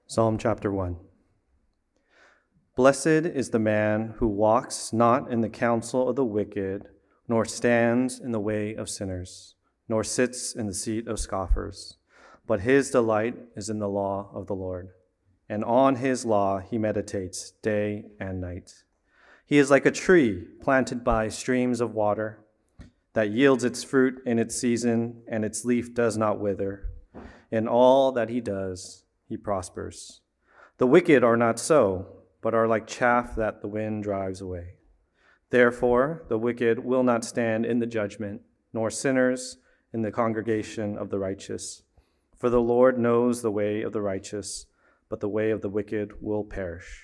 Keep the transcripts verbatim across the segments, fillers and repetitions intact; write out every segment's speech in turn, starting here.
Psalm chapter one. Blessed is the man who walks not in the counsel of the wicked, nor stands in the way of sinners, nor sits in the seat of scoffers. But his delight is in the law of the Lord, and on his law he meditates day and night. He is like a tree planted by streams of water, that yields its fruit in its season, and its leaf does not wither. In all that he does, he prospers. The wicked are not so, but are like chaff that the wind drives away. Therefore, the wicked will not stand in the judgment, nor sinners in the congregation of the righteous. For the Lord knows the way of the righteous, but the way of the wicked will perish.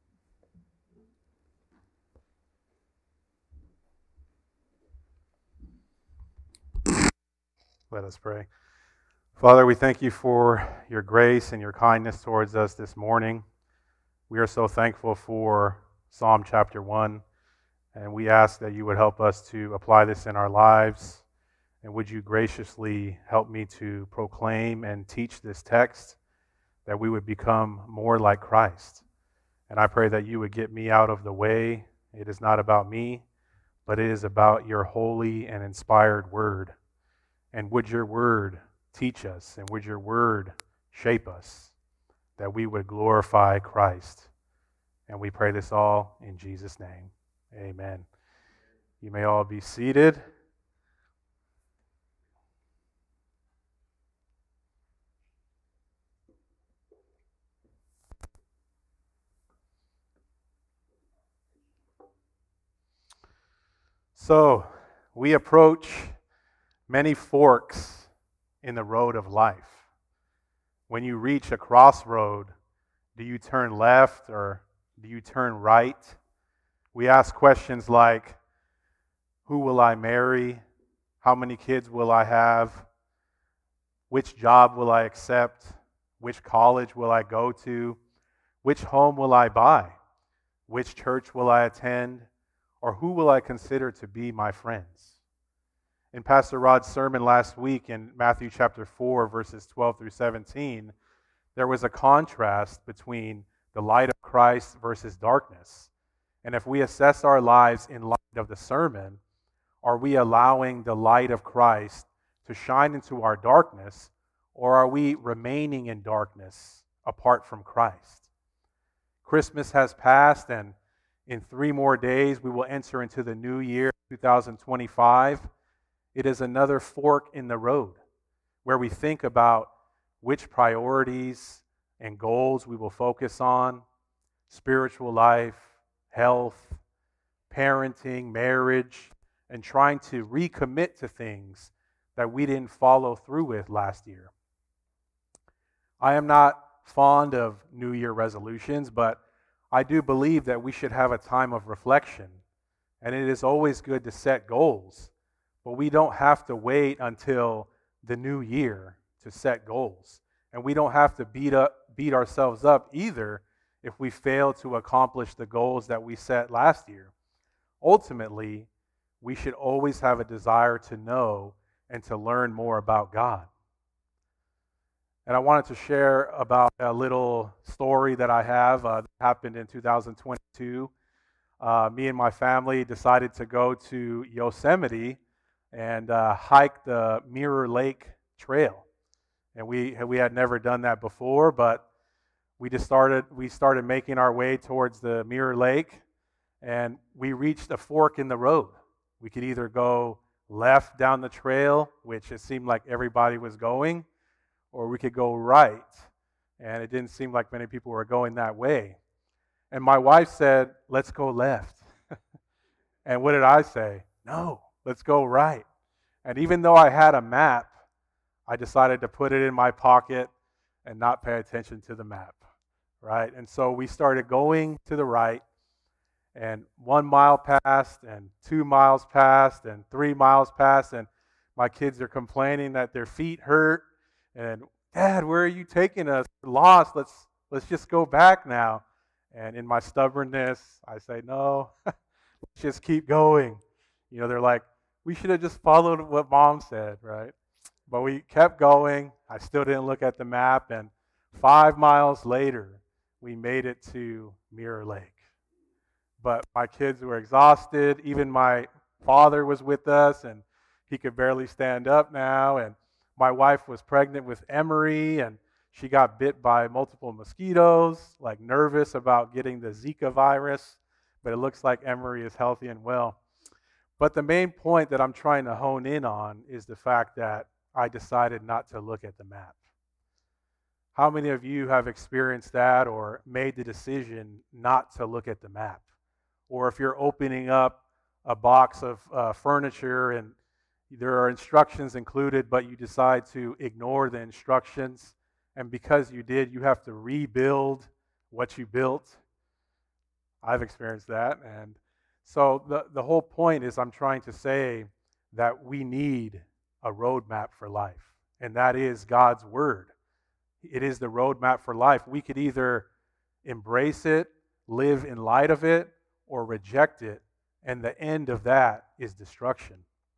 Let us pray. Father, we thank you for your grace and your kindness towards us this morning. We are so thankful for Psalm chapter one, and we ask that you would help us to apply this in our lives. And would you graciously help me to proclaim and teach this text, that we would become more like Christ. And I pray that you would get me out of the way. It is not about me, but it is about your holy and inspired word. And would your word teach us, and would your word shape us, that we would glorify Christ. And we pray this all in Jesus' name. Amen. You may all be seated. So, we approach many forks in the road of life. When you reach a crossroad, do you turn left or do you turn right? We ask questions like, who will I marry? How many kids will I have? Which job will I accept? Which college will I go to? Which home will I buy? Which church will I attend? Or who will I consider to be my friends? In Pastor Rod's sermon last week in Matthew chapter four, verses twelve through seventeen, there was a contrast between the light of Christ versus darkness. And if we assess our lives in light of the sermon, are we allowing the light of Christ to shine into our darkness, or are we remaining in darkness apart from Christ? Christmas has passed, and in three more days we will enter into the new year, two thousand twenty-five. It is another fork in the road where we think about which priorities and goals we will focus on: spiritual life, health, parenting, marriage, and trying to recommit to things that we didn't follow through with last year. I am not fond of New Year resolutions, but I do believe that we should have a time of reflection. And it is always good to set goals. But we don't have to wait until the new year to set goals. And we don't have to beat up, beat ourselves up either if we fail to accomplish the goals that we set last year. Ultimately, we should always have a desire to know and to learn more about God. And I wanted to share about a little story that I have uh, that happened in two thousand twenty-two. Uh, me and my family decided to go to Yosemite and uh, hike the Mirror Lake Trail. And we we had never done that before, but we just started we started making our way towards the Mirror Lake, and we reached a fork in the road. We could either go left down the trail, which it seemed like everybody was going, or we could go right, and it didn't seem like many people were going that way. And my wife said, "Let's go left." And what did I say? No. Let's go right. And even though I had a map, I decided to put it in my pocket and not pay attention to the map, right? And so we started going to the right, and one mile passed, and two miles passed, and three miles passed, and my kids are complaining that their feet hurt, and, "Dad, where are you taking us? We're lost. Let's, let's just go back now." And in my stubbornness, I say, "No, let's just keep going." You know, they're like, "We should have just followed what Mom said," right? But we kept going. I still didn't look at the map, and Five miles later, we made it to Mirror Lake. But my kids were exhausted. Even my father was with us, and he could barely stand up now. And my wife was pregnant with Emery, and she got bit by multiple mosquitoes, like nervous about getting the Zika virus. But it looks like Emery is healthy and well. But the main point that I'm trying to hone in on is the fact that I decided not to look at the map. How many of you have experienced that or made the decision not to look at the map? Or if you're opening up a box of uh, furniture and there are instructions included, but you decide to ignore the instructions, and because you did, you have to rebuild what you built. I've experienced that. And so the, the whole point is I'm trying to say that we need a roadmap for life, and that is God's Word. It is the roadmap for life. We could either embrace it, live in light of it, or reject it, and the end of that is destruction.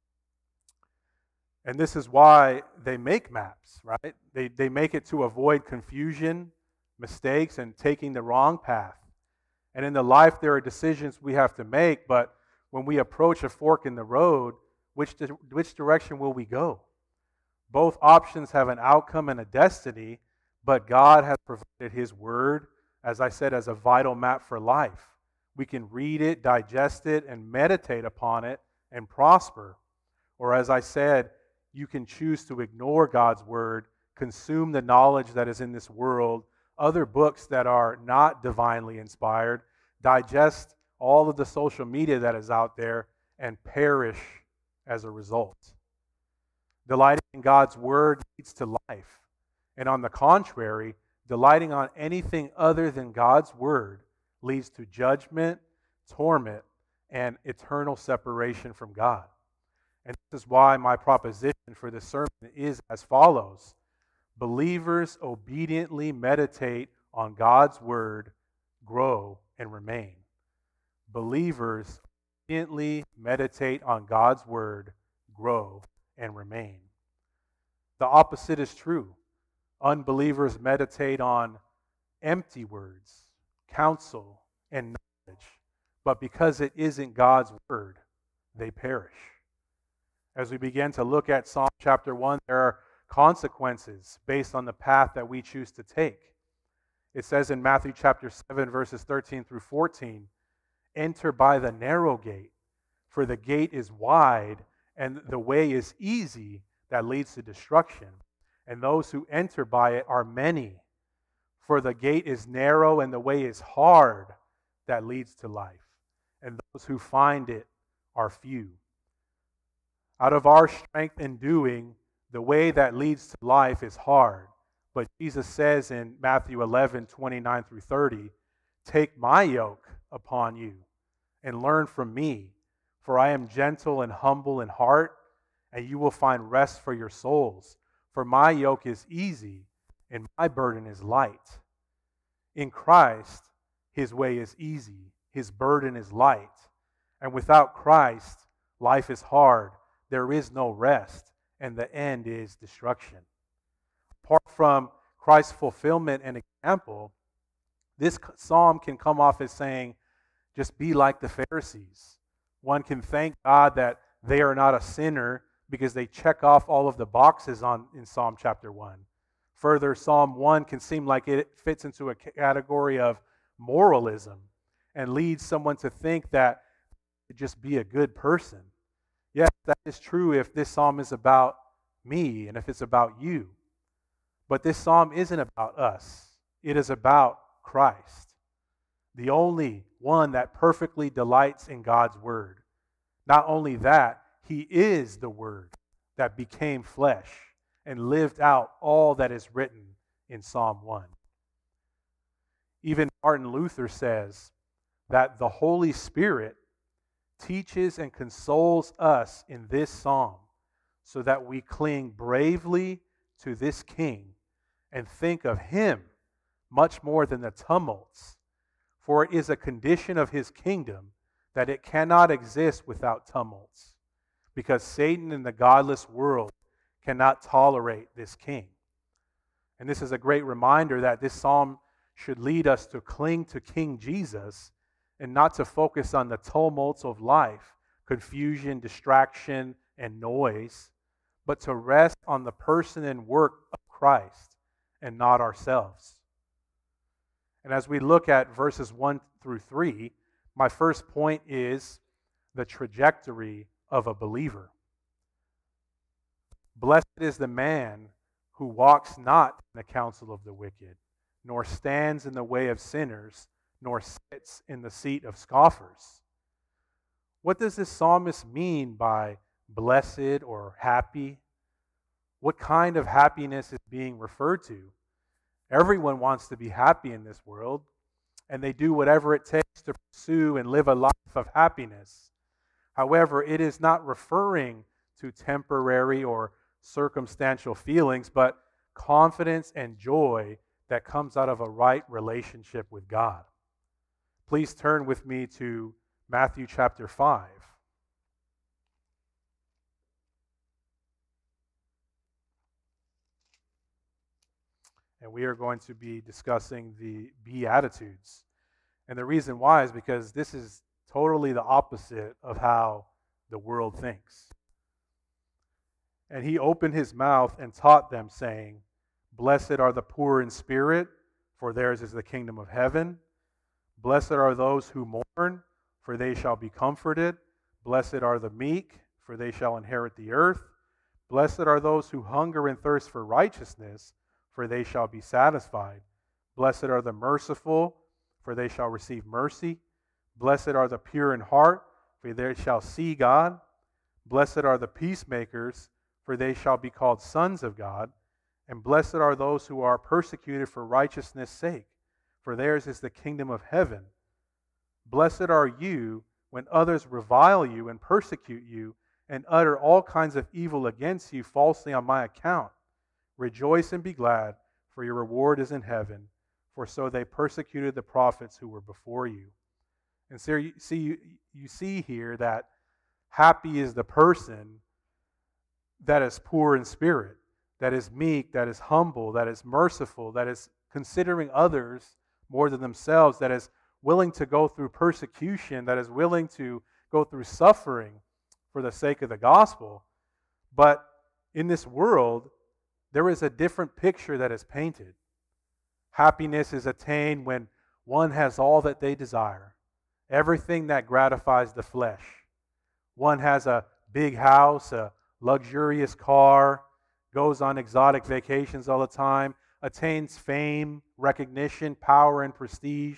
And this is why they make maps, right? They, they make it to avoid confusion, mistakes, and taking the wrong path. And in the life, there are decisions we have to make, but when we approach a fork in the road, which, di- which direction will we go? Both options have an outcome and a destiny, but God has provided His Word, as I said, as a vital map for life. We can read it, digest it, and meditate upon it and prosper. Or as I said, you can choose to ignore God's Word, consume the knowledge that is in this world, other books that are not divinely inspired, digest all of the social media that is out there, and perish as a result. Delighting in God's Word leads to life. And on the contrary, delighting on anything other than God's Word leads to judgment, torment, and eternal separation from God. And this is why my proposition for this sermon is as follows. Believers obediently meditate on God's Word, grow, and remain. Believers obediently meditate on God's Word, grow, and remain. The opposite is true. Unbelievers meditate on empty words, counsel, and knowledge, but because it isn't God's Word, they perish. As we begin to look at Psalm chapter one, there are consequences based on the path that we choose to take. It says in Matthew chapter seven, verses thirteen through fourteen, enter by the narrow gate, for the gate is wide and the way is easy that leads to destruction, and those who enter by it are many. For the gate is narrow and the way is hard that leads to life, and those who find it are few. Out of our strength and doing, the way that leads to life is hard. But Jesus says in Matthew eleven, twenty-nine through thirty, take my yoke upon you and learn from me, for I am gentle and humble in heart, and you will find rest for your souls. For my yoke is easy and my burden is light. In Christ, His way is easy, His burden is light. And without Christ, life is hard. There is no rest, and the end is destruction. Apart from Christ's fulfillment and example, this psalm can come off as saying, just be like the Pharisees. One can thank God that they are not a sinner because they check off all of the boxes on in Psalm chapter one. Further, Psalm one can seem like it fits into a category of moralism and leads someone to think that to just be a good person. Yes, that is true if this psalm is about me and if it's about you. But this psalm isn't about us. It is about Christ, the only one that perfectly delights in God's Word. Not only that, He is the Word that became flesh and lived out all that is written in Psalm one. Even Martin Luther says that the Holy Spirit teaches and consoles us in this psalm so that we cling bravely to this King and think of Him much more than the tumults. For it is a condition of His kingdom that it cannot exist without tumults, because Satan and the godless world cannot tolerate this King. And this is a great reminder that this psalm should lead us to cling to King Jesus and not to focus on the tumults of life, confusion, distraction, and noise, but to rest on the person and work of Christ and not ourselves. And as we look at verses one through three, my first point is the trajectory of a believer. Blessed is the man who walks not in the counsel of the wicked, nor stands in the way of sinners, nor sits in the seat of scoffers. What does this psalmist mean by blessed or happy? What kind of happiness is being referred to? Everyone wants to be happy in this world, and they do whatever it takes to pursue and live a life of happiness. However, it is not referring to temporary or circumstantial feelings, but confidence and joy that comes out of a right relationship with God. Please turn with me to Matthew chapter five. And we are going to be discussing the Beatitudes. And the reason why is because this is totally the opposite of how the world thinks. And he opened his mouth and taught them, saying, Blessed are the poor in spirit, for theirs is the kingdom of heaven. Blessed are those who mourn, for they shall be comforted. Blessed are the meek, for they shall inherit the earth. Blessed are those who hunger and thirst for righteousness, for they shall be satisfied. Blessed are the merciful, for they shall receive mercy. Blessed are the pure in heart, for they shall see God. Blessed are the peacemakers, for they shall be called sons of God. And blessed are those who are persecuted for righteousness' sake, for theirs is the kingdom of heaven. Blessed are you when others revile you and persecute you and utter all kinds of evil against you falsely on my account. Rejoice and be glad, for your reward is in heaven, for so they persecuted the prophets who were before you. And so you see, you see here that happy is the person that is poor in spirit, that is meek, that is humble, that is merciful, that is considering others more than themselves, that is willing to go through persecution, that is willing to go through suffering for the sake of the gospel. But in this world, there is a different picture that is painted. Happiness is attained when one has all that they desire, everything that gratifies the flesh. One has a big house, a luxurious car, goes on exotic vacations all the time, attains fame, recognition, power, and prestige.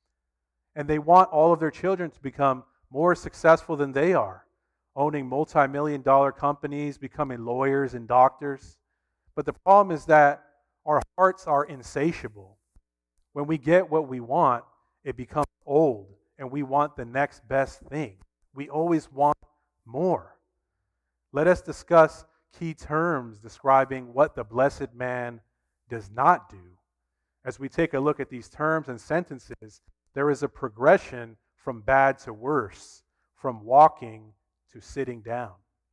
And they want all of their children to become more successful than they are, owning multi-million dollar companies, becoming lawyers and doctors. But the problem is that our hearts are insatiable. When we get what we want, it becomes old, and we want the next best thing. We always want more. Let us discuss key terms describing what the blessed man does not do. As we take a look at these terms and sentences, there is a progression from bad to worse, from walking to sitting down.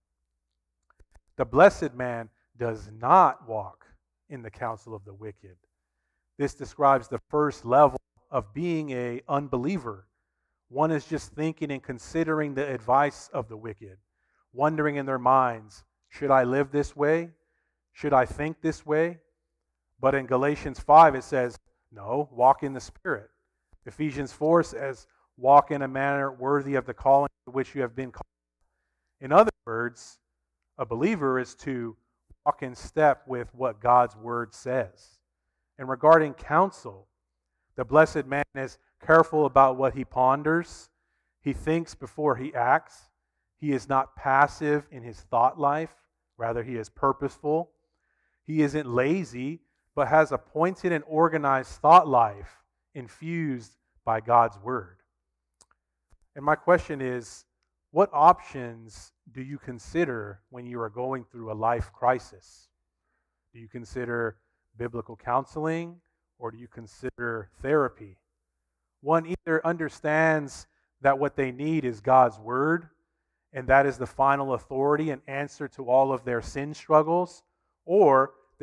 The blessed man does not walk in the counsel of the wicked. This describes the first level of being an unbeliever. One is just thinking and considering the advice of the wicked, wondering in their minds, should I live this way? Should I think this way? But in Galatians five it says, no, walk in the Spirit. Ephesians four says, walk in a manner worthy of the calling to which you have been called. In other words, a believer is to walk in step with what God's word says. And regarding counsel, the blessed man is careful about what he ponders. He thinks before he acts. He is not passive in his thought life. Rather, he is purposeful. He isn't lazy, but has a pointed and organized thought life infused by God's word. And my question is, what options do you consider when you are going through a life crisis? Do you consider biblical counseling, or do you consider therapy? One either understands that what they need is God's word, and that is the final authority and answer to all of their sin struggles, or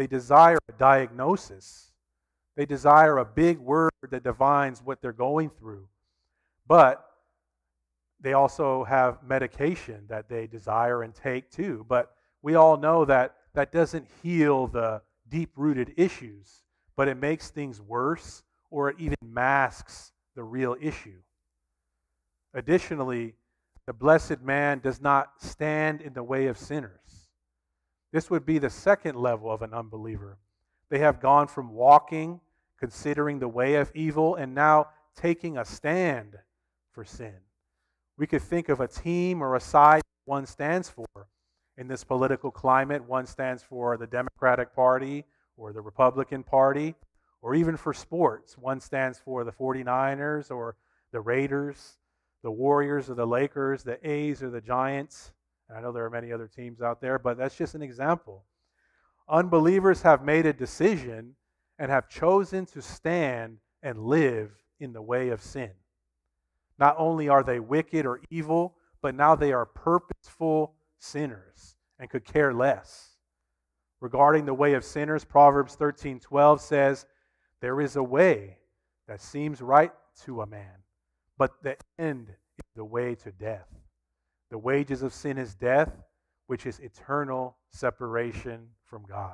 They desire a diagnosis. They desire a big word that defines what they're going through. But they also have medication that they desire and take too. But we all know that that doesn't heal the deep-rooted issues, but it makes things worse, or it even masks the real issue. Additionally, the blessed man does not stand in the way of sinners. This would be the second level of an unbeliever. They have gone from walking, considering the way of evil, and now taking a stand for sin. We could think of a team or a side one stands for. In this political climate, one stands for the Democratic Party or the Republican Party, or even for sports. One stands for the forty-niners or the Raiders, the Warriors or the Lakers, the A's or the Giants. And I know there are many other teams out there, but that's just an example. Unbelievers have made a decision and have chosen to stand and live in the way of sin. Not only are they wicked or evil, but now they are purposeful sinners and could care less. Regarding the way of sinners, Proverbs thirteen twelve says, "There is a way that seems right to a man, but the end is the way to death. The wages of sin is death, which is eternal separation from God."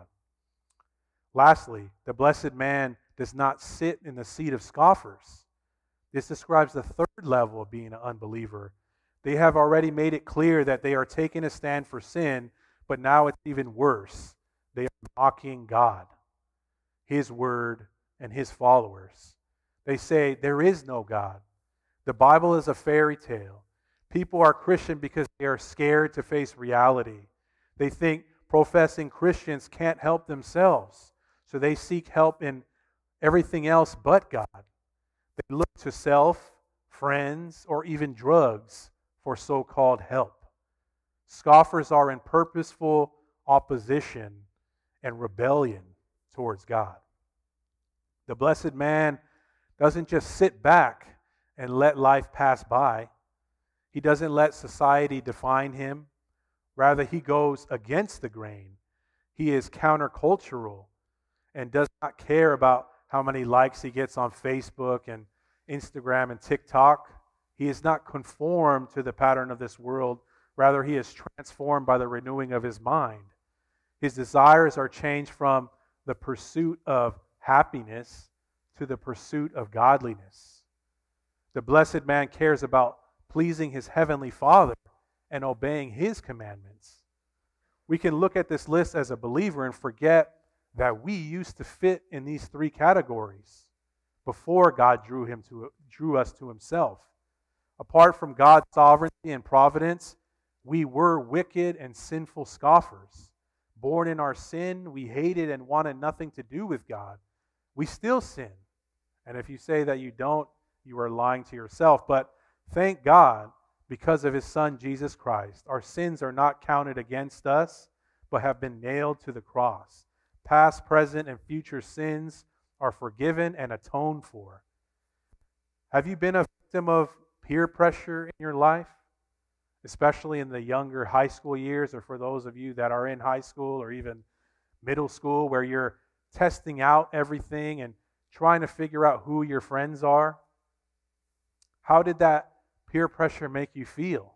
Lastly, the blessed man does not sit in the seat of scoffers. This describes the third level of being an unbeliever. They have already made it clear that they are taking a stand for sin, but now it's even worse. They are mocking God, His word, and His followers. They say, there is no God. The Bible is a fairy tale. People are Christian because they are scared to face reality. They think professing Christians can't help themselves, so they seek help in everything else but God. They look to self, friends, or even drugs for so-called help. Scoffers are in purposeful opposition and rebellion towards God. The blessed man doesn't just sit back and let life pass by. He doesn't let society define him. Rather, he goes against the grain. He is countercultural and does not care about how many likes he gets on Facebook and Instagram and TikTok. He is not conformed to the pattern of this world. Rather, he is transformed by the renewing of his mind. His desires are changed from the pursuit of happiness to the pursuit of godliness. The blessed man cares about pleasing his heavenly Father and obeying His commandments. We can look at this list as a believer and forget that we used to fit in these three categories before God drew him to drew us to Himself. Apart from God's sovereignty and providence, we were wicked and sinful scoffers. Born in our sin, we hated and wanted nothing to do with God. We still sin. And if you say that you don't, you are lying to yourself. But thank God, because of His Son, Jesus Christ, our sins are not counted against us, but have been nailed to the cross. Past, present, and future sins are forgiven and atoned for. Have you been a victim of peer pressure in your life? Especially in the younger high school years, or for those of you that are in high school or even middle school, where you're testing out everything and trying to figure out who your friends are? How did that peer pressure make you feel?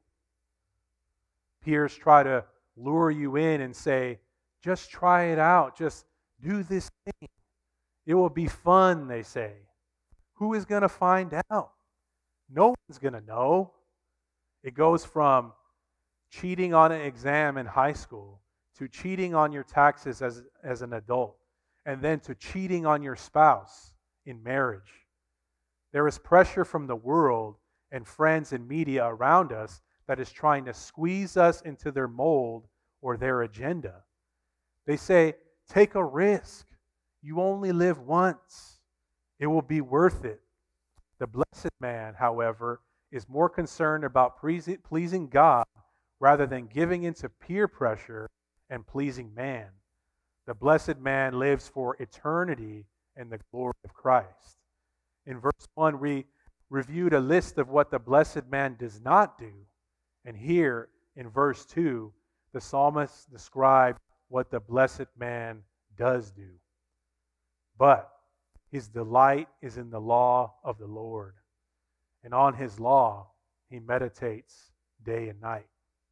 Peers try to lure you in and say, just try it out, just do this thing. It will be fun, they say. Who is going to find out? No one's going to know. It goes from cheating on an exam in high school to cheating on your taxes as, as an adult, and then to cheating on your spouse in marriage. There is pressure from the world and friends and media around us that is trying to squeeze us into their mold or their agenda. They say, take a risk. You only live once. It will be worth it. The blessed man, however, is more concerned about pleasing God rather than giving into peer pressure and pleasing man. The blessed man lives for eternity and the glory of Christ. In verse one, we reviewed a list of what the blessed man does not do. And here, in verse two, the psalmist described what the blessed man does do. But his delight is in the law of the Lord, and on his law he meditates day and night.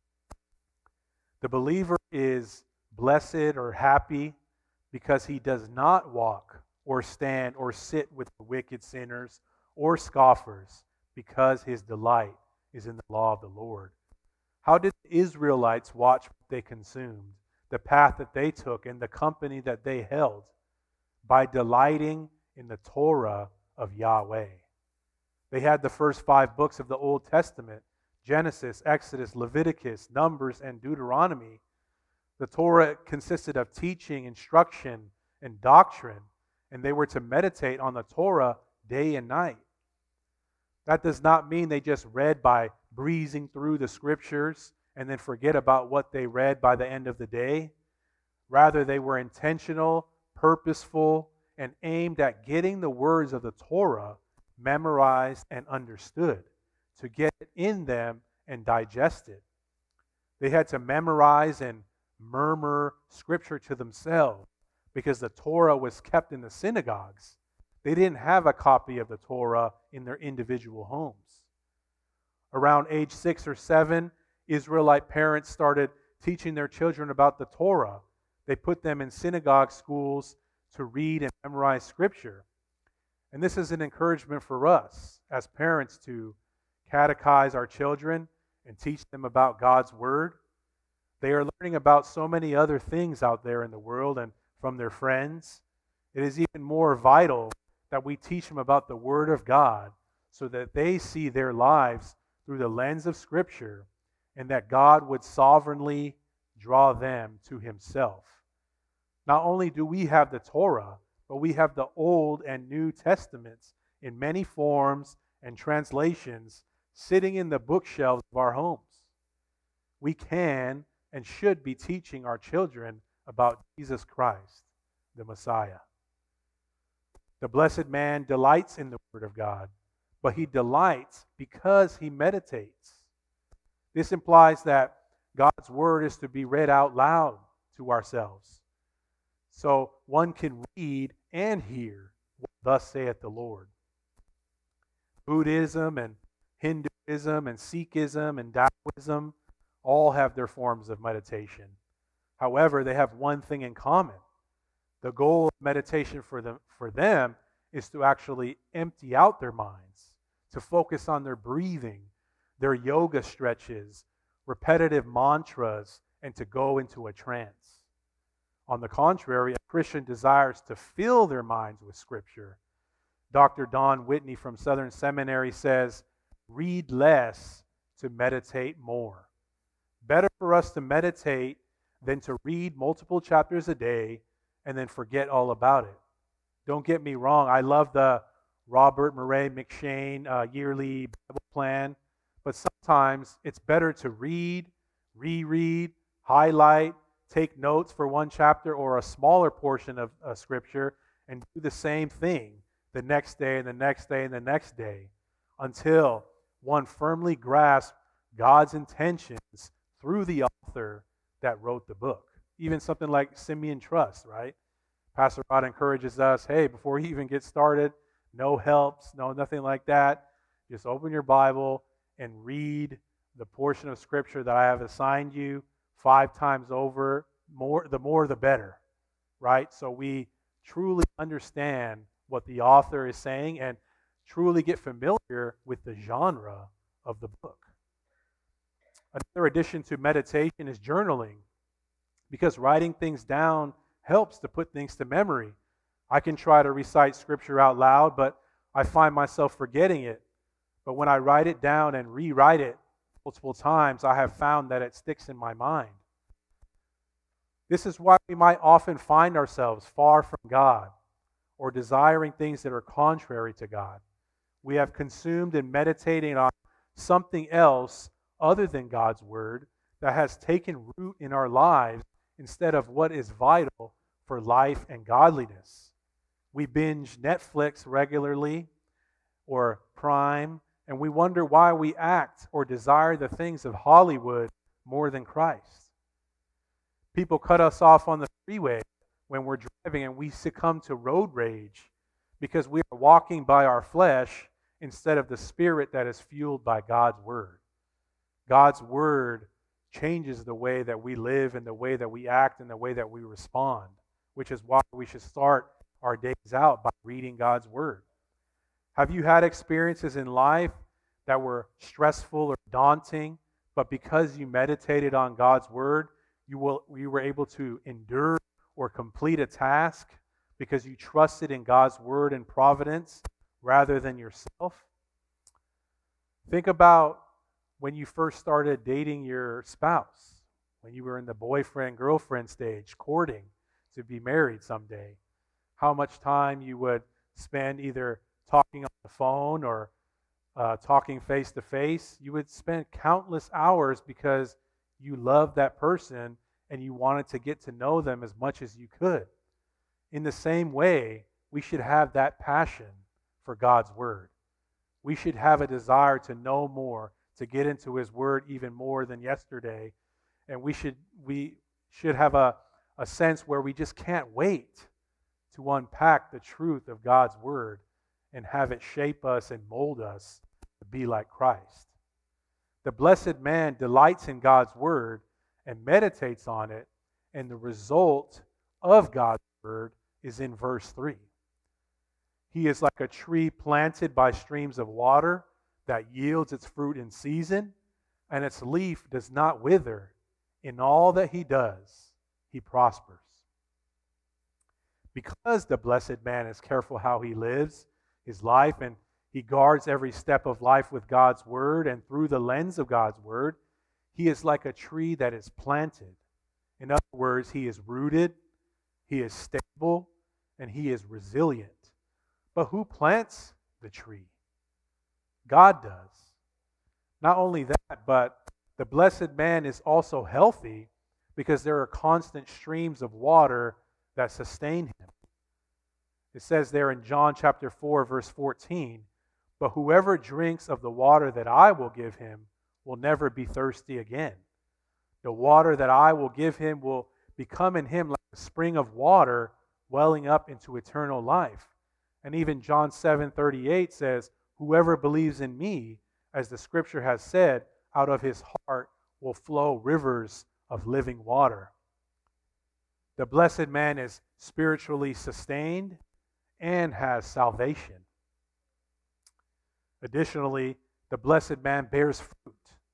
The believer is blessed or happy because he does not walk or stand or sit with the wicked sinners or scoffers, because his delight is in the law of the Lord. How did the Israelites watch what they consumed, the path that they took, and the company that they held? By delighting in the Torah of Yahweh. They had the first five books of the Old Testament: Genesis, Exodus, Leviticus, Numbers, and Deuteronomy. The Torah consisted of teaching, instruction, and doctrine, and they were to meditate on the Torah day and night. That does not mean they just read by breezing through the scriptures and then forget about what they read by the end of the day. Rather, they were intentional, purposeful, and aimed at getting the words of the Torah memorized and understood, to get it in them and digest it. They had to memorize and murmur scripture to themselves because the Torah was kept in the synagogues. They didn't have a copy of the Torah in their individual homes. Around age six or seven, Israelite parents started teaching their children about the Torah. They put them in synagogue schools to read and memorize scripture. And this is an encouragement for us as parents to catechize our children and teach them about God's Word. They are learning about so many other things out there in the world and from their friends. It is even more vital that we teach them about the Word of God so that they see their lives through the lens of Scripture and that God would sovereignly draw them to Himself. Not only do we have the Torah, but we have the Old and New Testaments in many forms and translations sitting in the bookshelves of our homes. We can and should be teaching our children about Jesus Christ, the Messiah. The blessed man delights in the Word of God, but he delights because he meditates. This implies that God's Word is to be read out loud to ourselves, so one can read and hear what thus saith the Lord. Buddhism and Hinduism and Sikhism and Taoism all have their forms of meditation. However, they have one thing in common. The goal of meditation for them, for them is to actually empty out their minds, to focus on their breathing, their yoga stretches, repetitive mantras, and to go into a trance. On the contrary, a Christian desires to fill their minds with Scripture. Doctor Don Whitney from Southern Seminary says, read less to meditate more. Better for us to meditate than to read multiple chapters a day and then forget all about it. Don't get me wrong, I love the Robert Murray McShane uh, yearly Bible plan, but sometimes it's better to read, reread, highlight, take notes for one chapter or a smaller portion of uh, Scripture and do the same thing the next day and the next day and the next day until one firmly grasps God's intentions through the author that wrote the book. Even something like Simeon Trust, right? Pastor Rod encourages us, hey, before you even get started, no helps, no nothing like that. Just open your Bible and read the portion of Scripture that I have assigned you five times over. More, the more the better, right? So we truly understand what the author is saying and truly get familiar with the genre of the book. Another addition to meditation is journaling, because writing things down helps to put things to memory. I can try to recite Scripture out loud, but I find myself forgetting it. But when I write it down and rewrite it multiple times, I have found that it sticks in my mind. This is why we might often find ourselves far from God or desiring things that are contrary to God. We have consumed and meditating on something else other than God's Word that has taken root in our lives instead of what is vital for life and godliness. We binge Netflix regularly or Prime, and we wonder why we act or desire the things of Hollywood more than Christ. People cut us off on the freeway, when we're driving and we succumb to road rage because we are walking by our flesh instead of the Spirit that is fueled by God's Word. God's Word changes the way that we live and the way that we act and the way that we respond, which is why we should start our days out by reading God's Word. Have you had experiences in life that were stressful or daunting, but because you meditated on God's Word, you, will, you were able to endure or complete a task because you trusted in God's Word and providence rather than yourself? Think about when you first started dating your spouse, when you were in the boyfriend-girlfriend stage, courting to be married someday. How much time you would spend either talking on the phone or uh, talking face-to-face. You would spend countless hours because you loved that person and you wanted to get to know them as much as you could. In the same way, we should have that passion for God's Word. We should have a desire to know more, to get into His Word even more than yesterday. And we should we should have a, a sense where we just can't wait to unpack the truth of God's Word and have it shape us and mold us to be like Christ. The blessed man delights in God's Word and meditates on it, and the result of God's Word is in verse three. He is like a tree planted by streams of water that yields its fruit in season, and its leaf does not wither. In all that he does, he prospers. Because the blessed man is careful how he lives his life, and he guards every step of life with God's Word and through the lens of God's Word, he is like a tree that is planted. In other words, he is rooted, he is stable, and he is resilient. But who plants the tree? God does. Not only that, but the blessed man is also healthy because there are constant streams of water that sustain him. It says there in John chapter four, verse fourteen, "But whoever drinks of the water that I will give him will never be thirsty again. The water that I will give him will become in him like a spring of water welling up into eternal life." And even John seven thirty-eight says, "Whoever believes in me, as the scripture has said, out of his heart will flow rivers of living water." The blessed man is spiritually sustained and has salvation. Additionally, the blessed man bears fruit.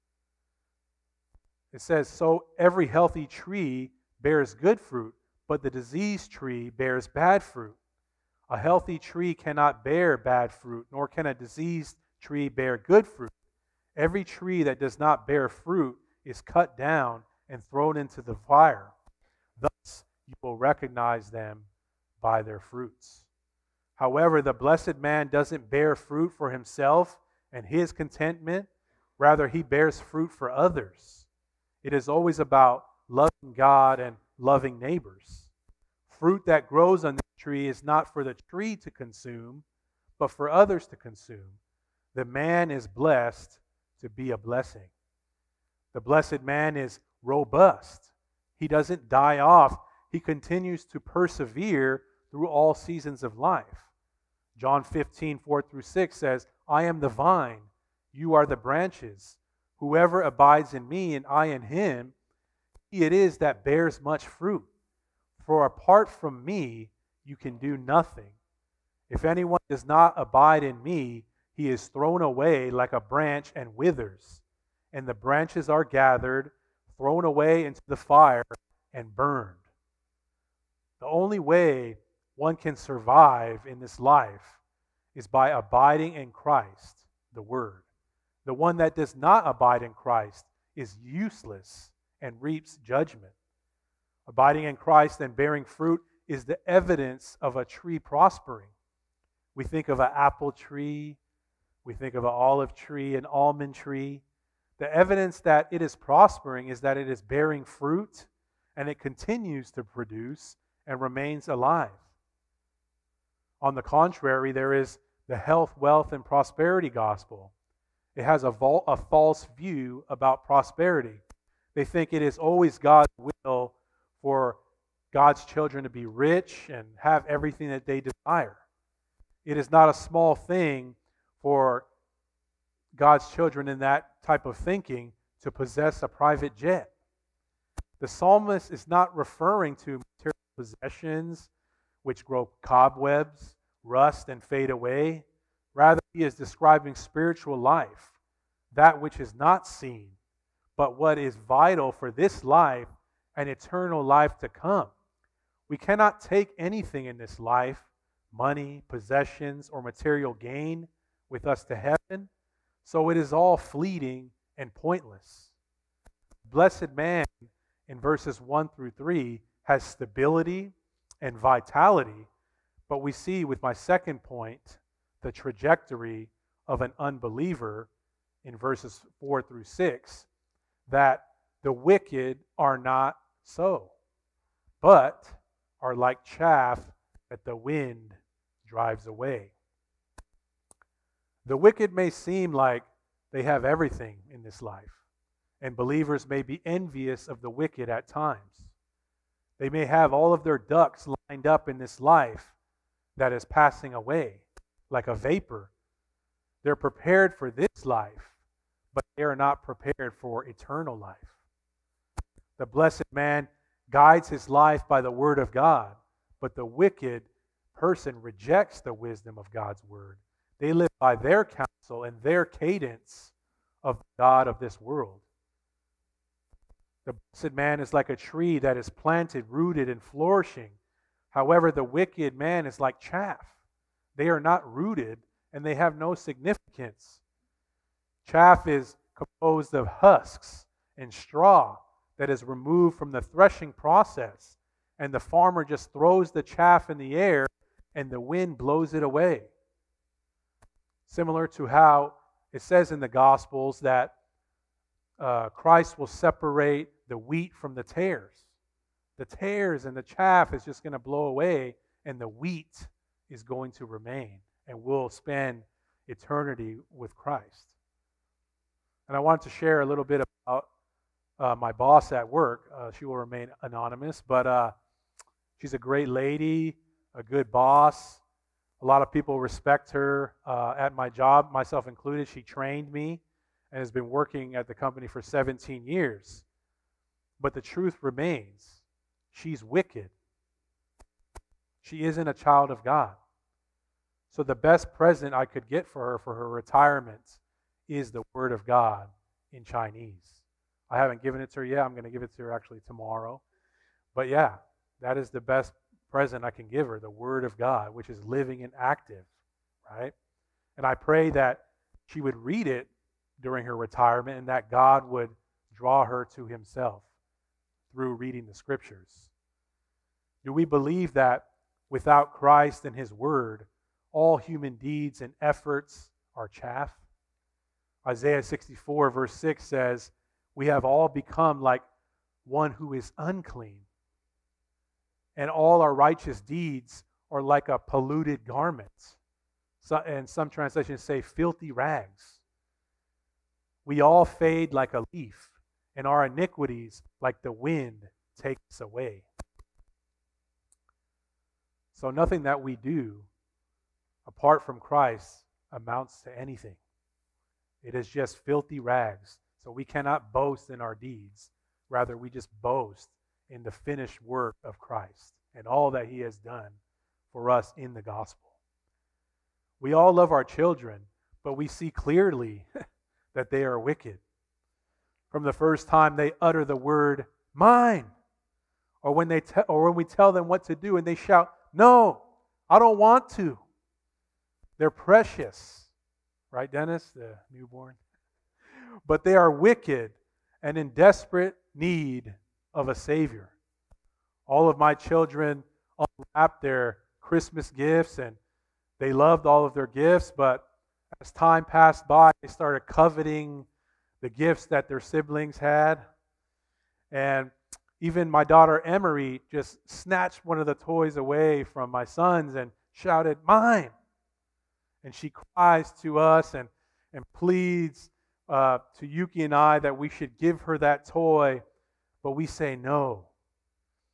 It says, "So every healthy tree bears good fruit, but the diseased tree bears bad fruit. A healthy tree cannot bear bad fruit, nor can a diseased tree bear good fruit. Every tree that does not bear fruit is cut down and thrown into the fire. Thus you will recognize them by their fruits." However, the blessed man doesn't bear fruit for himself and his contentment. Rather, he bears fruit for others. It is always about loving God and loving neighbors. Fruit that grows on the tree is not for the tree to consume, but for others to consume. The man is blessed to be a blessing. The blessed man is robust. He doesn't die off. He continues to persevere through all seasons of life. John fifteen, four through six says, "I am the vine, you are the branches. Whoever abides in me and I in him, he it is that bears much fruit. For apart from me, you can do nothing. If anyone does not abide in me, he is thrown away like a branch and withers. And the branches are gathered, thrown away into the fire, and burned." The only way one can survive in this life is by abiding in Christ, the Word. The one that does not abide in Christ is useless and reaps judgment. Abiding in Christ and bearing fruit is the evidence of a tree prospering. We think of an apple tree, we think of an olive tree, an almond tree. The evidence that it is prospering is that it is bearing fruit and it continues to produce and remains alive. On the contrary, there is the health, wealth, and prosperity gospel. It has a, vol- a false view about prosperity. They think it is always God's will for God's children to be rich and have everything that they desire. It is not a small thing for God's children in that type of thinking to possess a private jet. The psalmist is not referring to material possessions which grow cobwebs, rust, and fade away. Rather, he is describing spiritual life, that which is not seen, but what is vital for this life and eternal life to come. We cannot take anything in this life, money, possessions, or material gain, with us to heaven, so it is all fleeting and pointless. Blessed man, in verses one through three, has stability and vitality, but we see with my second point the trajectory of an unbeliever in verses four through six, that the wicked are not so, but are like chaff that the wind drives away. The wicked may seem like they have everything in this life, and believers may be envious of the wicked at times. They may have all of their ducks lined up in this life that is passing away like a vapor. They're prepared for this life, but they are not prepared for eternal life. The blessed man guides his life by the word of God, but the wicked person rejects the wisdom of God's word. They live by their counsel and their cadence of the God of this world. The blessed man is like a tree that is planted, rooted, and flourishing. However, the wicked man is like chaff. They are not rooted, and they have no significance. Chaff is composed of husks and straw that is removed from the threshing process, and the farmer just throws the chaff in the air, and the wind blows it away. Similar to how it says in the Gospels that uh, Christ will separate the wheat from the tares. The tares and the chaff is just going to blow away, and the wheat is going to remain, and we'll spend eternity with Christ. And I want to share a little bit about uh, my boss at work. Uh, she will remain anonymous, but uh, she's a great lady, a good boss. A lot of people respect her uh, at my job, myself included. She trained me and has been working at the company for seventeen years. But the truth remains, she's wicked. She isn't a child of God. So the best present I could get for her for her retirement is the Word of God in Chinese. I haven't given it to her yet. I'm going to give it to her actually tomorrow. But yeah, that is the best present I can give her, the Word of God, which is living and active, right? And I pray that she would read it during her retirement and that God would draw her to Himself through reading the Scriptures. Do we believe that without Christ and His Word, all human deeds and efforts are chaff? Isaiah sixty-four verse six says, "We have all become like one who is unclean, and all our righteous deeds are like a polluted garment." So, and some translations say filthy rags. We all fade like a leaf, and our iniquities, like the wind, take us away. So nothing that we do apart from Christ amounts to anything. It is just filthy rags. So we cannot boast in our deeds. Rather, we just boast in the finished work of Christ and all that He has done for us in the gospel. We all love our children, but we see clearly that they are wicked. From the first time they utter the word, "Mine," or when they te- or when we tell them what to do and they shout, "No, I don't want to." They're precious. Right, Dennis, the newborn? But they are wicked and in desperate need of a Savior. All of my children unwrapped their Christmas gifts, and they loved all of their gifts, but as time passed by, they started coveting the gifts that their siblings had. And even my daughter Emery just snatched one of the toys away from my sons and shouted, "Mine!" And she cries to us and, and pleads uh, to Yuki and I that we should give her that toy, but we say no.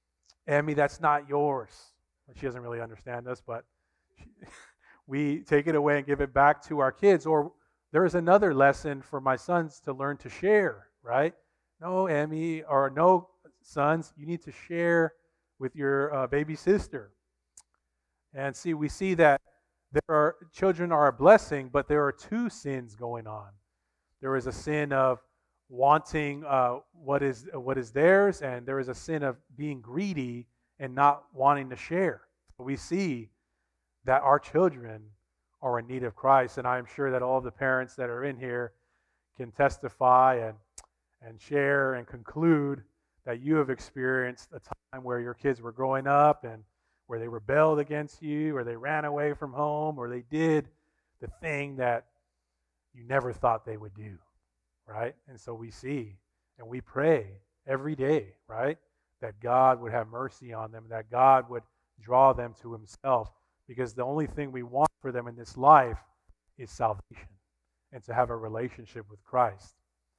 Emmy, that's not yours. She doesn't really understand us, but she, we take it away and give it back to our kids. Or there's another lesson for my sons to learn to share, right? No, Emmy, or no, sons, you need to share with your uh, baby sister. And see, we see that there are children are a blessing, but there are two sins going on. There is a sin of wanting uh, what is what is theirs, and there is a sin of being greedy and not wanting to share. We see that our children are in need of Christ, and I'm sure that all of the parents that are in here can testify and and share and conclude that you have experienced a time where your kids were growing up and where they rebelled against you, or they ran away from home, or they did the thing that you never thought they would do, right? And so we see and we pray every day, right, that God would have mercy on them, that God would draw them to himself, because the only thing we want for them in this life is salvation and to have a relationship with Christ.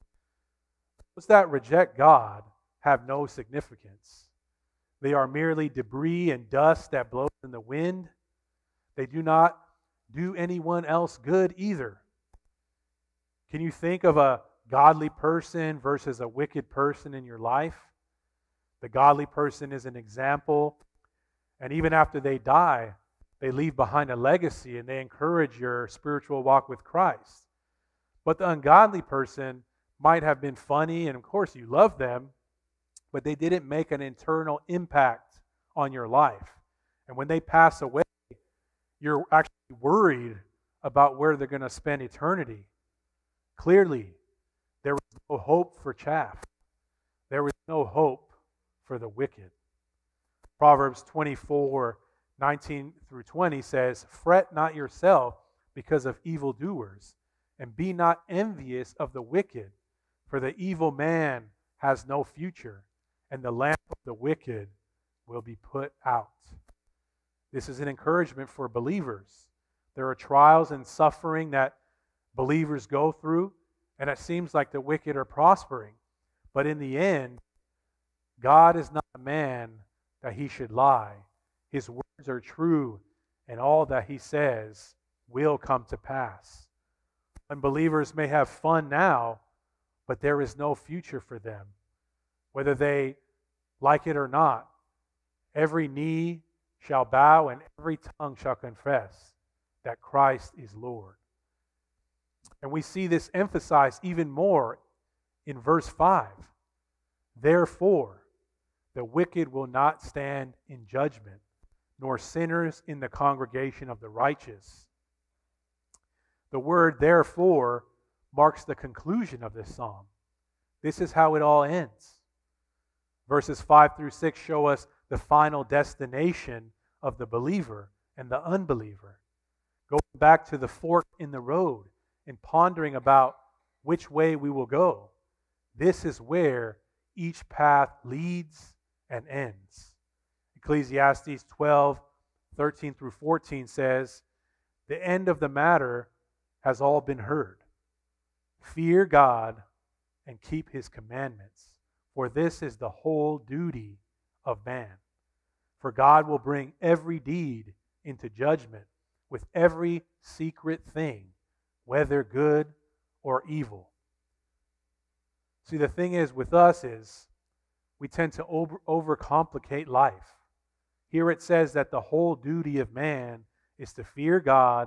Those that reject God have no significance. They are merely debris and dust that blows in the wind. They do not do anyone else good either. Can you think of a godly person versus a wicked person in your life? The godly person is an example, and even after they die, they leave behind a legacy and they encourage your spiritual walk with Christ. But the ungodly person might have been funny, and of course you love them, but they didn't make an internal impact on your life. And when they pass away, you're actually worried about where they're going to spend eternity. Clearly, there was no hope for chaff. There was no hope for the wicked. Proverbs twenty-four, nineteen through twenty says, "Fret not yourself because of evildoers, and be not envious of the wicked, for the evil man has no future, and the lamp of the wicked will be put out." This is an encouragement for believers. There are trials and suffering that believers go through, and it seems like the wicked are prospering. But in the end, God is not a man that he should lie. His words are true, and all that he says will come to pass. Unbelievers may have fun now, but there is no future for them. Whether they like it or not, every knee shall bow and every tongue shall confess that Christ is Lord. And we see this emphasized even more in verse five. Therefore, the wicked will not stand in judgment, nor sinners in the congregation of the righteous. The word therefore marks the conclusion of this psalm. This is how it all ends. Verses five through six show us the final destination of the believer and the unbeliever. Going back to the fork in the road and pondering about which way we will go. This is where each path leads and ends. Ecclesiastes twelve, thirteen through fourteen says, "The end of the matter has all been heard. Fear God and keep his commandments, for this is the whole duty of man. For God will bring every deed into judgment with every secret thing, whether good or evil." See, the thing is with us is we tend to over overcomplicate life. Here it says that the whole duty of man is to fear God,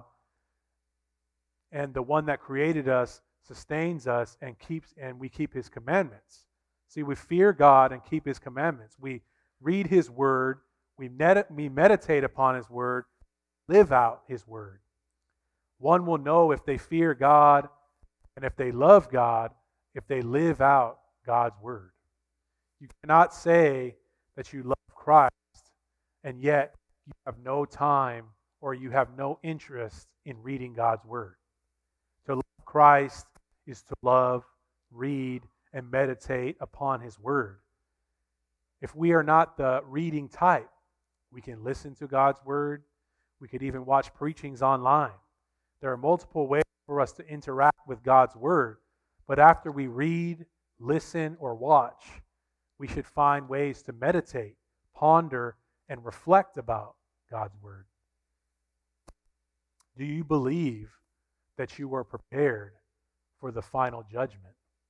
and the one that created us sustains us and keeps and we keep his commandments. See, we fear God and keep his commandments. We read his word, we, med- we meditate upon his word, live out his word. One will know if they fear God and if they love God, if they live out God's word. You cannot say that you love Christ and yet you have no time or you have no interest in reading God's word. To love Christ is to love, read, and meditate upon his word. If we are not the reading type, we can listen to God's word. We could even watch preachings online. There are multiple ways for us to interact with God's word. But after we read, listen, or watch, we should find ways to meditate, ponder and reflect about God's word? Do you believe that you are prepared for the final judgment?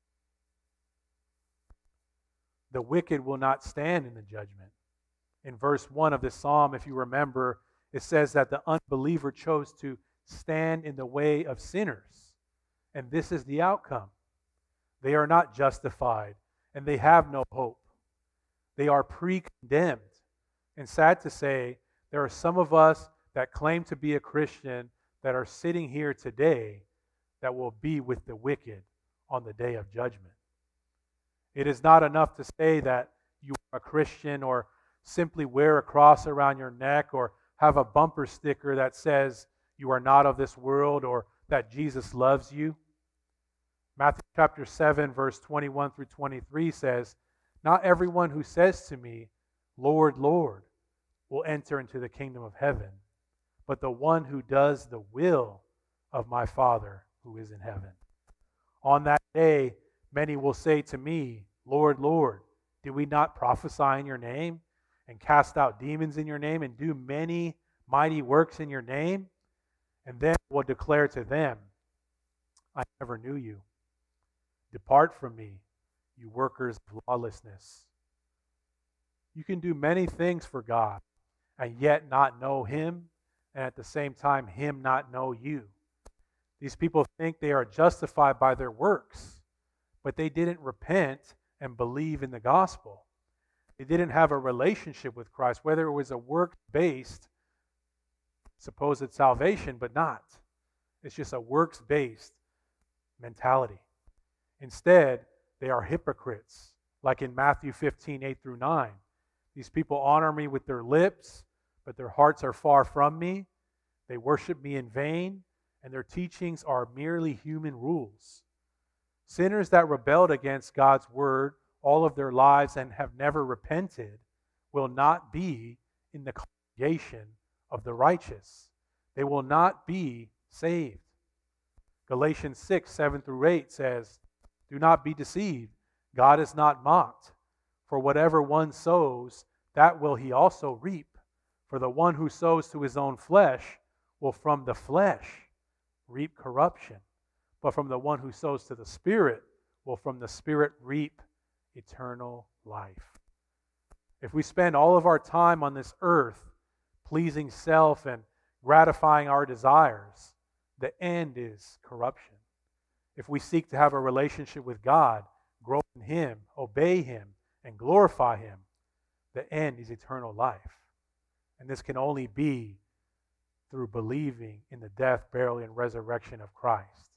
The wicked will not stand in the judgment. In verse one of this psalm, if you remember, it says that the unbeliever chose to stand in the way of sinners. And this is the outcome. They are not justified, and they have no hope. They are pre-condemned. And sad to say, there are some of us that claim to be a Christian that are sitting here today that will be with the wicked on the day of judgment. It is not enough to say that you are a Christian or simply wear a cross around your neck or have a bumper sticker that says you are not of this world or that Jesus loves you. Matthew chapter seven, verse twenty-one through twenty-three says, "Not everyone who says to me, 'Lord, Lord,' will enter into the kingdom of heaven, but the one who does the will of my Father who is in heaven. On that day, many will say to me, 'Lord, Lord, did we not prophesy in your name and cast out demons in your name and do many mighty works in your name?' And then will declare to them, 'I never knew you. Depart from me, you workers of lawlessness.'" You can do many things for God and yet not know Him, and at the same time Him not know you. These people think they are justified by their works, but they didn't repent and believe in the gospel. They didn't have a relationship with Christ, whether it was a works-based supposed salvation, but not. It's just a works-based mentality. Instead, they are hypocrites, like in Matthew fifteen, eight through nine. These people honor me with their lips, but their hearts are far from me. They worship me in vain, and their teachings are merely human rules. Sinners that rebelled against God's word all of their lives and have never repented will not be in the congregation of the righteous. They will not be saved. Galatians six, seven through eight says, "Do not be deceived. God is not mocked. For whatever one sows, that will he also reap. For the one who sows to his own flesh will from the flesh reap corruption. But from the one who sows to the Spirit will from the Spirit reap eternal life." If we spend all of our time on this earth pleasing self and gratifying our desires, the end is corruption. If we seek to have a relationship with God, grow in Him, obey Him, and glorify Him, the end is eternal life. And this can only be through believing in the death, burial, and resurrection of Christ.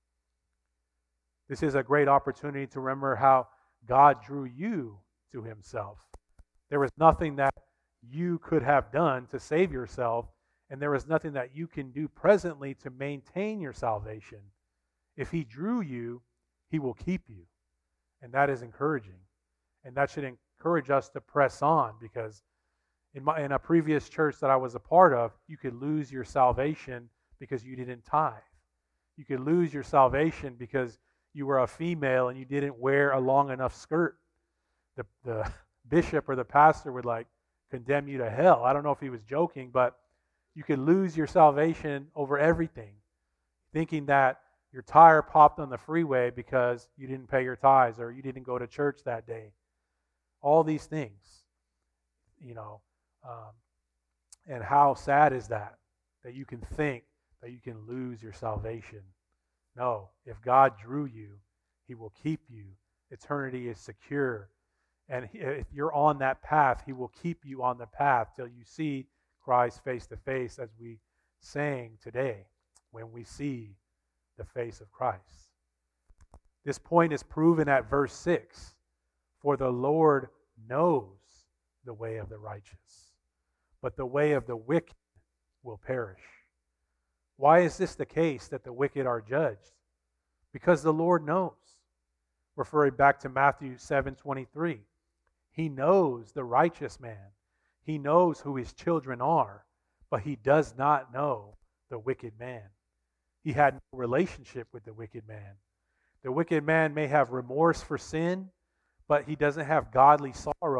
This is a great opportunity to remember how God drew you to Himself. There was nothing that you could have done to save yourself, and there is nothing that you can do presently to maintain your salvation. If He drew you, He will keep you. And that is encouraging. And that should encourage us to press on, because in, my, in a previous church that I was a part of, you could lose your salvation because you didn't tithe. You could lose your salvation because you were a female and you didn't wear a long enough skirt. The, the bishop or the pastor would like condemn you to hell. I don't know if he was joking, but you could lose your salvation over everything, thinking that your tire popped on the freeway because you didn't pay your tithes or you didn't go to church that day. All these things, you know, um, and how sad is that, that you can think that you can lose your salvation. No, if God drew you, He will keep you. Eternity is secure. And if you're on that path, He will keep you on the path till you see Christ face to face, as we sang today, when we see the face of Christ. This point is proven at verse six. "For the Lord knows the way of the righteous, but the way of the wicked will perish." Why is this the case, that the wicked are judged? Because the Lord knows. Referring back to Matthew seven twenty-three. He knows the righteous man. He knows who his children are, but He does not know the wicked man. He had no relationship with the wicked man. The wicked man may have remorse for sin, but he doesn't have godly sorrow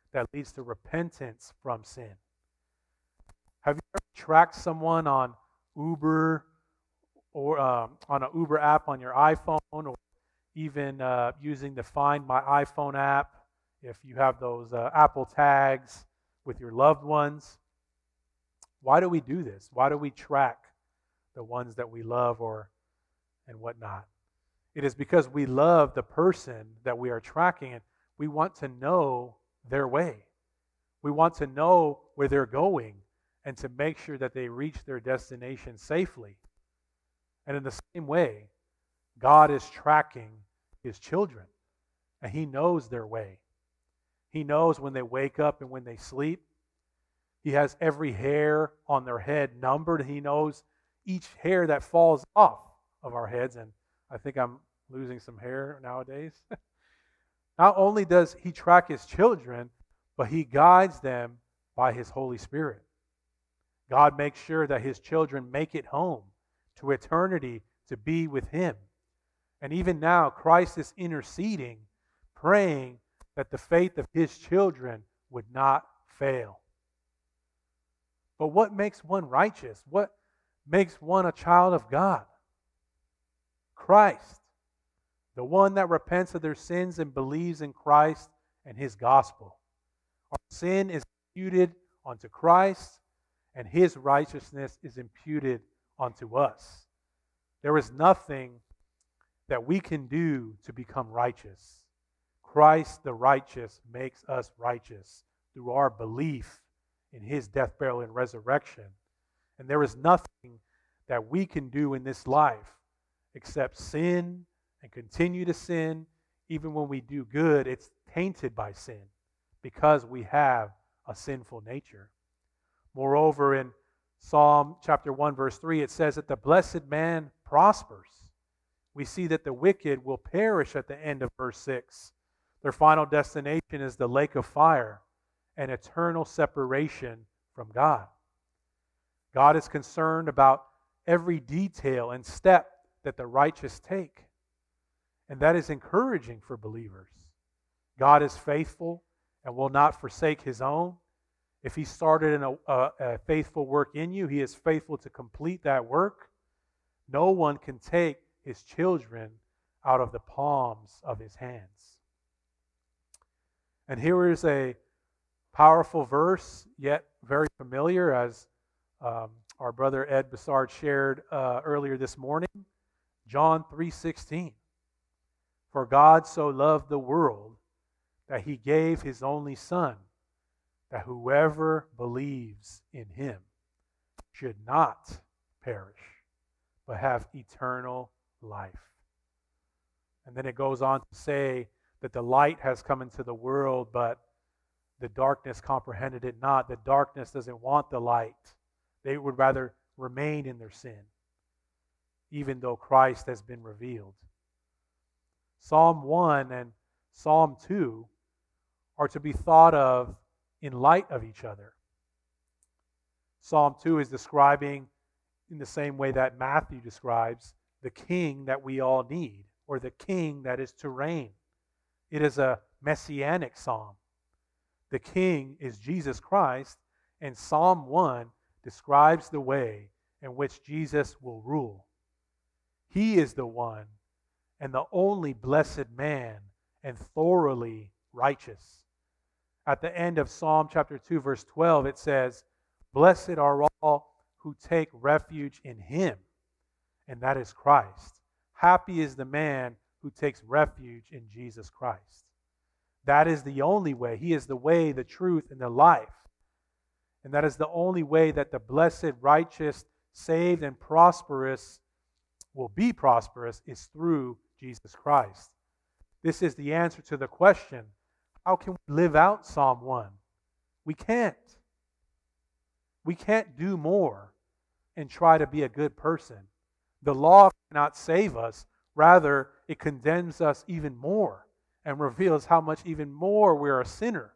that leads to repentance from sin. Have you ever tracked someone on Uber or um, on an Uber app on your iPhone, or even uh, using the Find My iPhone app if you have those uh, Apple tags with your loved ones? Why do we do this? Why do we track the ones that we love or and whatnot? It is because we love the person that we are tracking, and we want to know their way. We want to know where they're going and to make sure that they reach their destination safely. And in the same way, God is tracking his children, and he knows their way. He knows when they wake up and when they sleep. He has every hair on their head numbered. He knows each hair that falls off of our heads, and I think I'm losing some hair nowadays. Not only does he track his children, but he guides them by his Holy Spirit. God makes sure that his children make it home to eternity to be with him. And even now, Christ is interceding, praying that the faith of his children would not fail. But what makes one righteous? What makes one a child of God? Christ, the one that repents of their sins and believes in Christ and his gospel. Our sin is imputed onto Christ, and his righteousness is imputed onto us. There is nothing that we can do to become righteous. Christ the righteous makes us righteous through our belief in his death, burial, and resurrection. And there is nothing that we can do in this life except sin and continue to sin. Even when we do good, it's tainted by sin because we have a sinful nature. Moreover, in Psalm chapter one, verse three, it says that the blessed man prospers. We see that the wicked will perish at the end of verse six. Their final destination is the lake of fire and eternal separation from God. God is concerned about every detail and step that the righteous take. And that is encouraging for believers. God is faithful and will not forsake his own. If he started a, a, a faithful work in you, he is faithful to complete that work. No one can take his children out of the palms of his hands. And here is a powerful verse, yet very familiar, as um, our brother Ed Bassard shared uh, earlier this morning. John three sixteen. For God so loved the world that he gave his only Son, that whoever believes in him should not perish, but have eternal life. And then it goes on to say that the light has come into the world, but the darkness comprehended it not. The darkness doesn't want the light. They would rather remain in their sin, even though Christ has been revealed. Psalm one and Psalm two are to be thought of in light of each other. Psalm two is describing, in the same way that Matthew describes, the king that we all need, or the king that is to reign. It is a messianic psalm. The king is Jesus Christ, and Psalm one describes the way in which Jesus will rule. He is the one and the only blessed man and thoroughly righteous. At the end of Psalm chapter two, verse twelve, it says, "Blessed are all who take refuge in him," and that is Christ. Happy is the man who takes refuge in Jesus Christ. That is the only way. He is the way, the truth, and the life. And that is the only way that the blessed, righteous, saved, and prosperous will be prosperous, is through Jesus Christ. This is the answer to the question, how can we live out Psalm one? We can't. We can't do more and try to be a good person. The law cannot save us. Rather, it condemns us even more and reveals how much even more we're a sinner.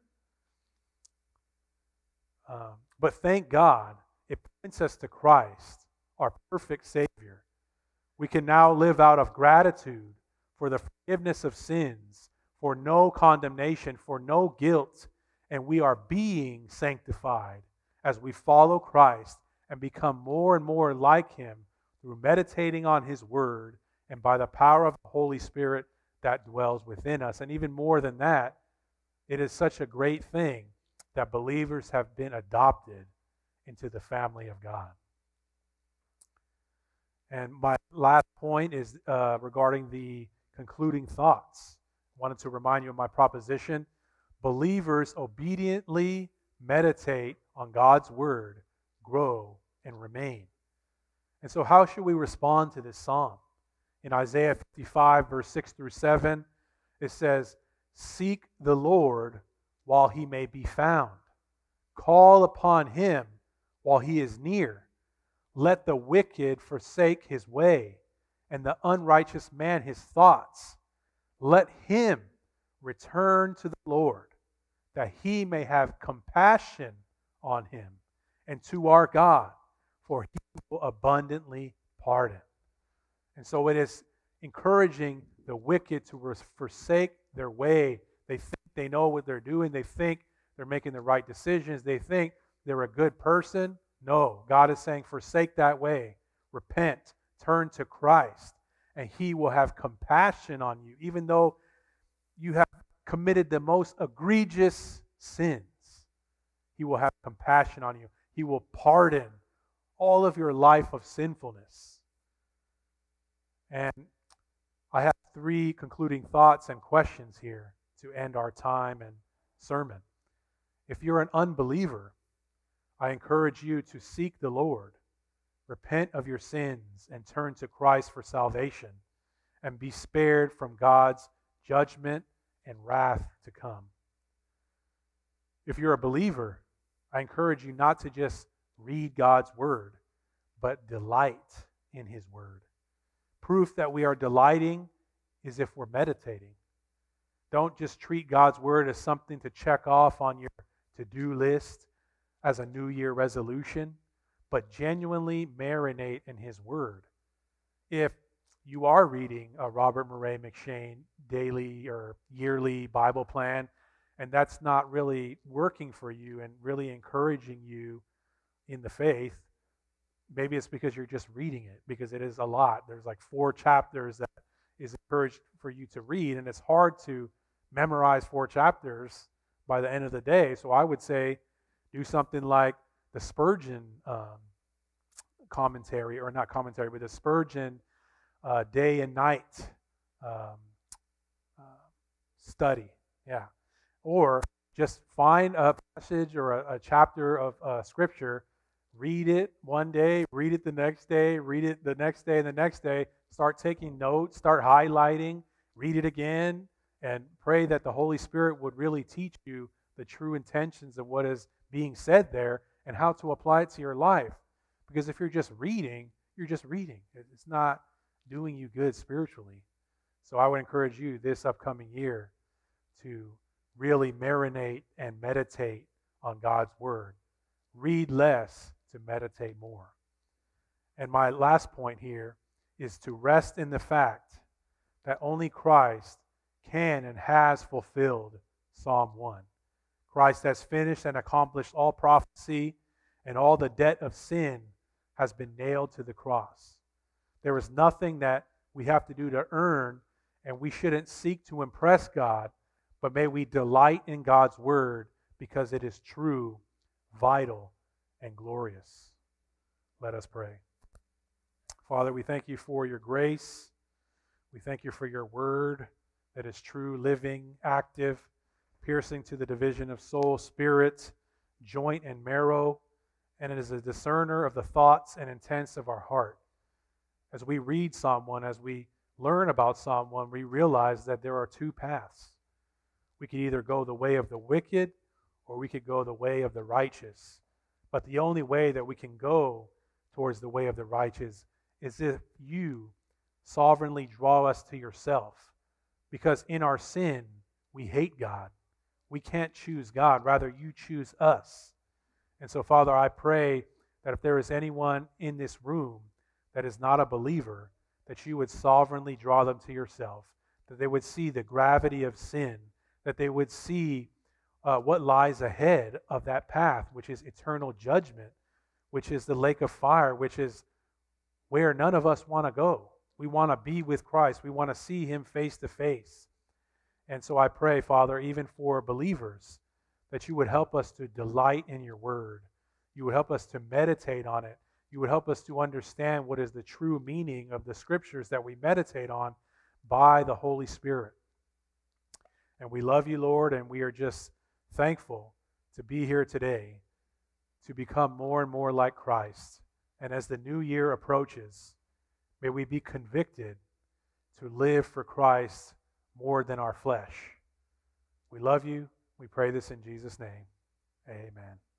Um, but thank God, it points us to Christ, our perfect Savior. We can now live out of gratitude for the forgiveness of sins, for no condemnation, for no guilt, and we are being sanctified as we follow Christ and become more and more like Him through meditating on His Word and by the power of the Holy Spirit that dwells within us. And even more than that, it is such a great thing that believers have been adopted into the family of God. And my last point is uh, regarding the concluding thoughts. I wanted to remind you of my proposition. Believers obediently meditate on God's Word, grow, and remain. And so how should we respond to this psalm? In Isaiah fifty-five, verse six through seven, it says, "Seek the Lord while He may be found. Call upon Him while He is near. Let the wicked forsake his way, and the unrighteous man his thoughts. Let him return to the Lord, that He may have compassion on him, and to our God, for He will abundantly pardon." And so it is encouraging the wicked to forsake their way. They think they know what they're doing. They think they're making the right decisions. They think they're a good person. No, God is saying, forsake that way. Repent. Turn to Christ, and He will have compassion on you, even though you have committed the most egregious sins. He will have compassion on you. He will pardon all of your life of sinfulness. And I have three concluding thoughts and questions here to end our time and sermon. If you're an unbeliever, I encourage you to seek the Lord, repent of your sins, and turn to Christ for salvation, and be spared from God's judgment and wrath to come. If you're a believer, I encourage you not to just read God's Word, but delight in His Word. Proof that we are delighting is if we're meditating. Don't just treat God's Word as something to check off on your to-do list as a New Year resolution, but genuinely marinate in His Word. If you are reading a Robert Murray M'Cheyne daily or yearly Bible plan, and that's not really working for you and really encouraging you in the faith, maybe it's because you're just reading it, because it is a lot. There's like four chapters that is encouraged for you to read, and it's hard to memorize four chapters by the end of the day. So I would say do something like the Spurgeon um, commentary, or not commentary, but the Spurgeon uh, day and night um, uh, study. Yeah. Or just find a passage or a, a chapter of uh, Scripture, read it one day, read it the next day, read it the next day and the next day. Start taking notes, start highlighting, read it again, and pray that the Holy Spirit would really teach you the true intentions of what is being said there and how to apply it to your life. Because if you're just reading, you're just reading. It's not doing you good spiritually. So I would encourage you this upcoming year to really marinate and meditate on God's Word. Read less to meditate more. And my last point here is to rest in the fact that only Christ can and has fulfilled Psalm one. Christ has finished and accomplished all prophecy, and all the debt of sin has been nailed to the cross. There is nothing that we have to do to earn, and we shouldn't seek to impress God, but may we delight in God's Word because it is true, vital, and glorious. Let us pray. Father, we thank you for your grace. We thank you for your Word that is true, living, active, piercing to the division of soul, spirit, joint, and marrow, and it is a discerner of the thoughts and intents of our heart. As we read Psalm one, as we learn about Psalm one, we realize that there are two paths. We could either go the way of the wicked, or we could go the way of the righteous. But the only way that we can go towards the way of the righteous is if you sovereignly draw us to yourself. Because in our sin, we hate God. We can't choose God. Rather, you choose us. And so, Father, I pray that if there is anyone in this room that is not a believer, that you would sovereignly draw them to yourself, that they would see the gravity of sin, that they would see uh, what lies ahead of that path, which is eternal judgment, which is the lake of fire, which is where none of us want to go. We want to be with Christ. We want to see him face to face. And so I pray, Father, even for believers, that you would help us to delight in your word. You would help us to meditate on it. You would help us to understand what is the true meaning of the scriptures that we meditate on by the Holy Spirit. And we love you, Lord, and we are just thankful to be here today to become more and more like Christ. And as the new year approaches, may we be convicted to live for Christ more than our flesh. We love you. We pray this in Jesus' name. Amen.